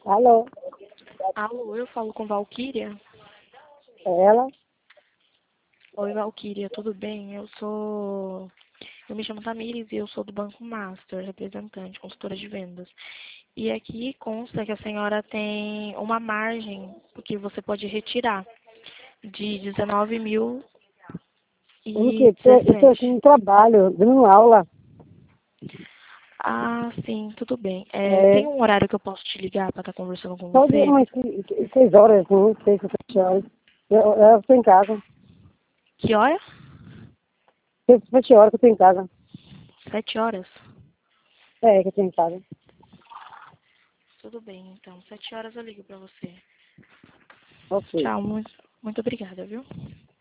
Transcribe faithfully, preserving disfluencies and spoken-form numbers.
Alô, Alô, eu falo com Valquíria? é ela? Oi, Valquíria, tudo bem? Eu sou... Eu me chamo Tamires e eu sou do Banco Master, representante, consultora de vendas. E aqui consta que a senhora tem uma margem que você pode retirar de dezenove mil Eu não e sei, tô- eu estou aqui dezessete. no trabalho, dando aula. Ah, sim, tudo bem. É, É, tem um horário que eu posso te ligar para estar conversando com só de você? umas se- se- seis horas, não sei, sete horas. Eu, eu estou em casa. Que hora? Seis, sete horas que eu estou em casa. Sete horas? É, que eu estou em casa. Tudo bem, então. Sete horas eu ligo para você. Ok. Tchau, muito, muito obrigada, viu?